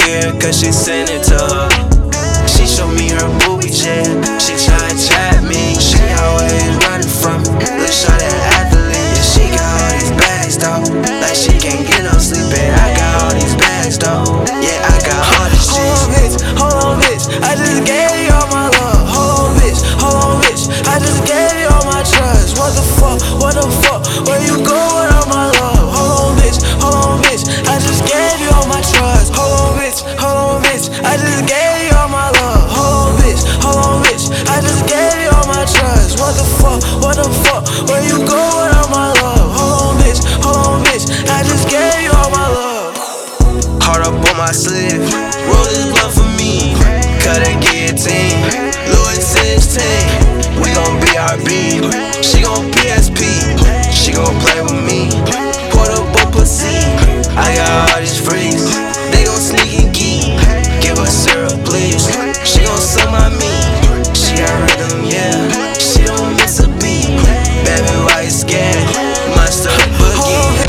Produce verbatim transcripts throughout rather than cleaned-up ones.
weird cause she sent it to her. She showed me her booby jet. She try to trap me. She always running from me. Look, shot that athlete. Yeah, she got all these bags though. Like she can't get no sleep. And I got all these bags though. Yeah, I got all this shit. Hold on, bitch. Hold on, bitch. I just gave you all my love. Hold on, bitch. Hold on, bitch. I just gave you all my trust. What the fuck? What the fuck? Where you go with all my love? Hold on, bitch. Hold on, bitch. I just gave you all my trust. Hold on, bitch. Hold on, bitch. I just gave you all my love. Hold on, bitch. Hold on, bitch. I just gave you all my trust. What the fuck? What the fuck? Where you go with all my love? Hold on, bitch. Hold on, bitch. I just gave you all my love. Heart up on my sleeve. Roll this blunt for me. Cut a guillotine. Louis sixteen. We gon' B R B. She gon' P S P. She gon' play with me. Portable pussy. I got all these freaks. They gon' sneak and geek. Give her syrup, please. She gon' suck my meat. She got rhythm, yeah. She don't miss a beat. Baby, why you scared? Monster boogie.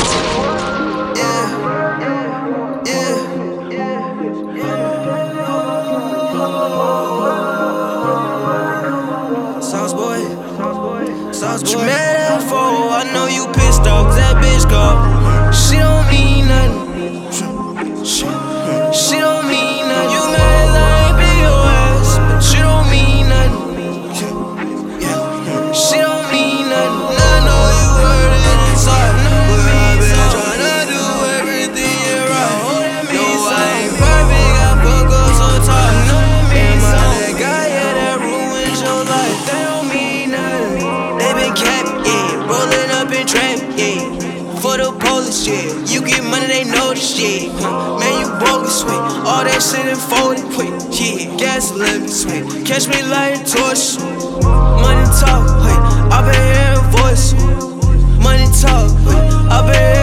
Yeah, yeah. Sauce boy, Sauce boy. What you mad at for? I know you pissed off 'cause that bitch go. She don't mean nothing. She, she don't mean nothing. You mad as I ain't be your ass, but she don't mean nothing. Yeah, she don't mean nothing. I know you heard it. Sorry, but I've been tryna do everything right. No, I ain't perfect. I fuck up so tight. And my that guy, yeah, that ruined your life. They don't mean nothing. They been capping, yeah, rolling up in traffic, yeah. For the police, yeah. You get money, they know the shit. Huh. Man, you bogus, sweet. All that shit and folded quick. Yeah, gas limit, sweet. Catch me like a torch. Money talk, hey. I been hearing voice. Money talk, hey. I been